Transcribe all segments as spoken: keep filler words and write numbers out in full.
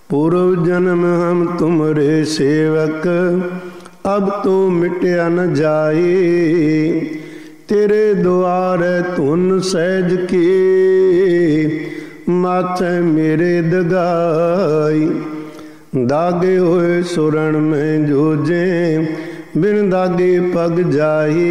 पूर्व जन्म हम तुमरे सेवक, अब तो मिटया न जाए। तेरे द्वार धुन सहज की, माथे मेरे दगाई। दागे होए सुरण में जूझे, बिन दागे पग जाई।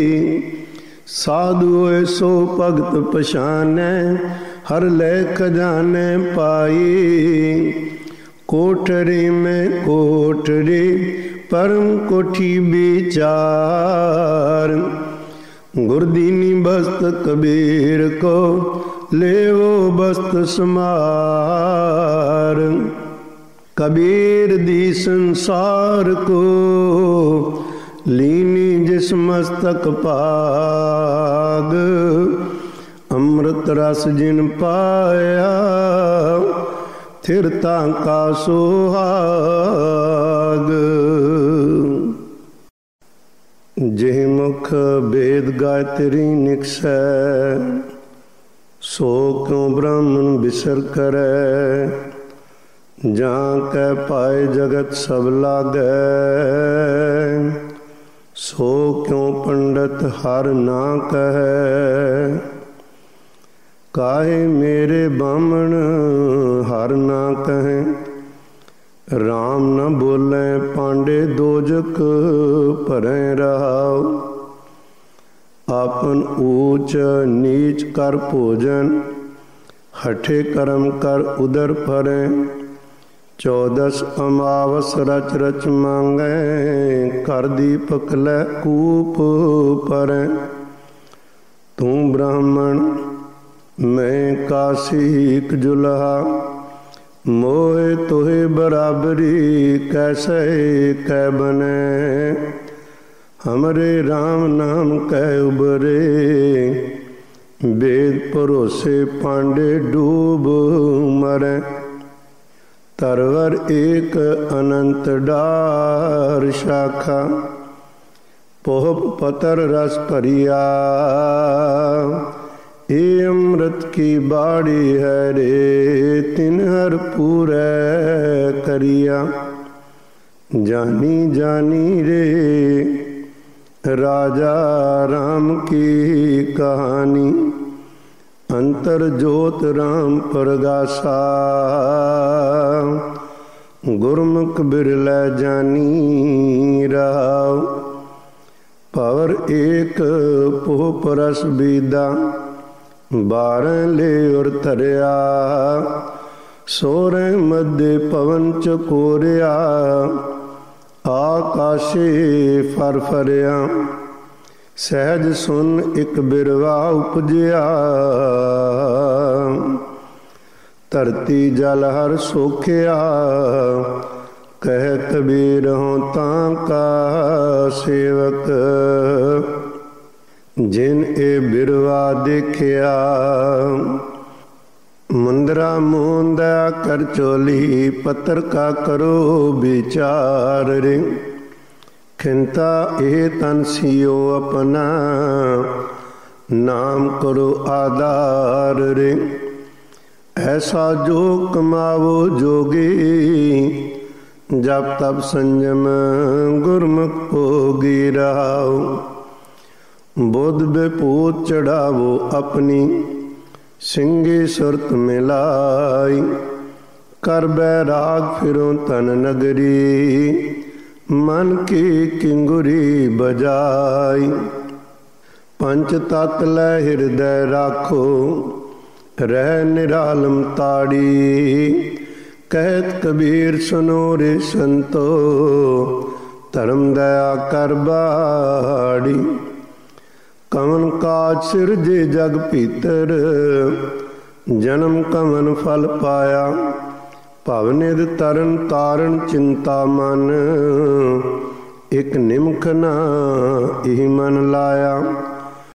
साधु होए सो भगत पछाने, हर ले खजाने पाई। कोठरी में कोठरी, परम कोठी विचार। गुरदीनी बस्त कबीर को, ले वो बस्त समार। कबीर दी संसार को, लीनी जिस मस्तक पाग। अमृत रस जिन पाया, थिरता का सुहाग। जिह मुख वेद गायत्री निकसै, सो क्यों ब्राह्मण बिसर करै। जां कै पाए जगत सब लागै, सो क्यों पंडित हर ना कहै। काहे मेरे बामण हर ना कहें, राम न बोले पांडे दोजक भरें रहाओ। आपन ऊंच नीच कर भोजन, हठे कर्म कर उदर भरें। चौदस अमावस रच रच मांगे, कर दीपक लै कूप भरें। तू ब्राह्मण मैं काशीक जुलहा, मोहे तोहे बराबरी कैसे कै बने। हमरे राम नाम कै उबरे, वेद भरोसे पांडे डूब मरे। तरवर एक अनंत डार शाखा, पोहप पतर रस भरिया। ए अमृत की बाड़ी है रे, तिन हर पूरै करिया। जानी जानी रे राजा राम की कहानी, अंतर जोत राम परगासा। गुरमुख बिरलै जानी राव, पवर एक पोह परस बीदा। बारह ले और थरिया, सोरे मध्य पवन चकोरिया। आकाशे फर फरिया, सहज सुन एक बिरवा उपजिया। धरती जल हर सोखिया, कह कबीर हों तां का सेवक। जिन ए बिरवा देखिया, मुंदरा मूंदा कर चोली। पत्थर का करो विचार रे, खिंता ए तन सियो अपना। नाम करो आधार रे, ऐसा जो कमावो जोगी। जब तब संयम गुरमुख भोगी रहाओ। बुध बेपूत चढ़ावो अपनी, सिंगी सुरत मिलाई। कर बैराग फिरो तन नगरी, मन की किंगुरी बजाई। पंच तत् लै हृदय राखो, रह निरालम ताड़ी। कहत कबीर सुनो रे संतो, धर्म दया कर बाड़ी। कवन काज सिरजे जग भीतर, जन्म कवन फल पाया। भवनिध तरन तारण चिंता मन, एक निमख ना इह मन लाया।